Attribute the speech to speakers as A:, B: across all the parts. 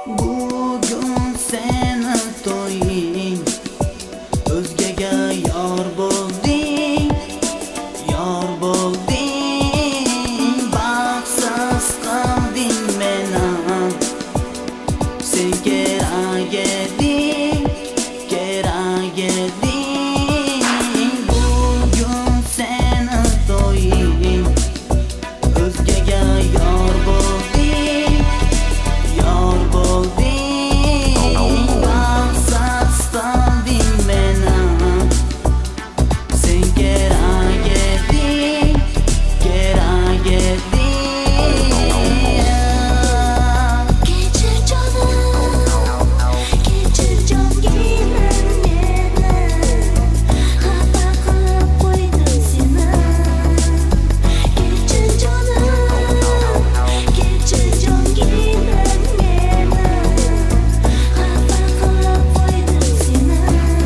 A: Bugun seni to'ying, o'zgaga yor bo'lding, yor bo'lding. Baxtsiz qilding meni, sen kerak eding, kerak eding. Bugun seni to'ying, o'zgaga yor bo'lding, yor bo'lding. Baxtsiz qilding meni, sen kerak eding, kerak eding.
B: Kechir jonim, kechir jonginim meni, xafa qilib qo'ydim seni. Kechir jonim, kechir jonginim meni, xafa qilib qo'ydim seni.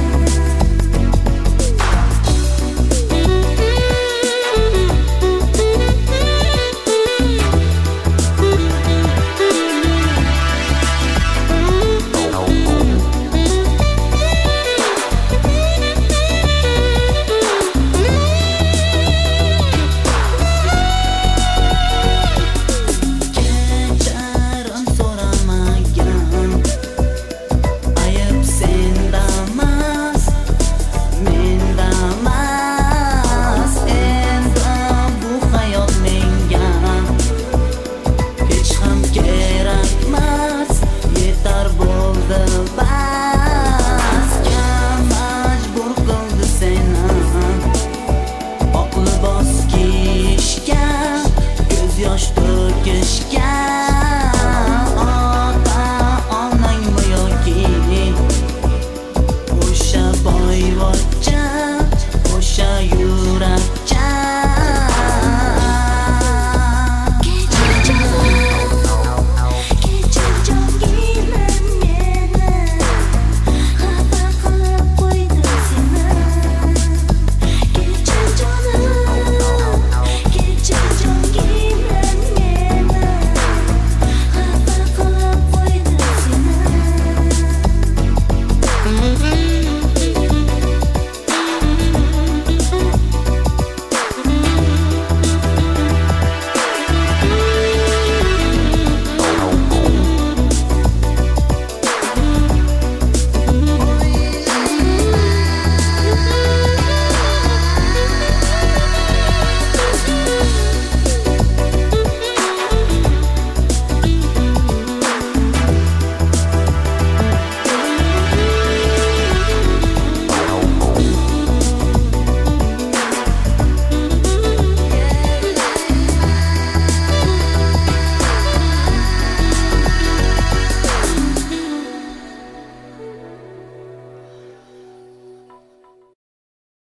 A: Kechirim so'ramagan, ayb sendamas, mendamas. Endi bu hayot menga hech ham kerakmas, yetar bo'ldi bas. Kim majbur qildi seni oq libos kiyishga, ko'z yosh to'kishga?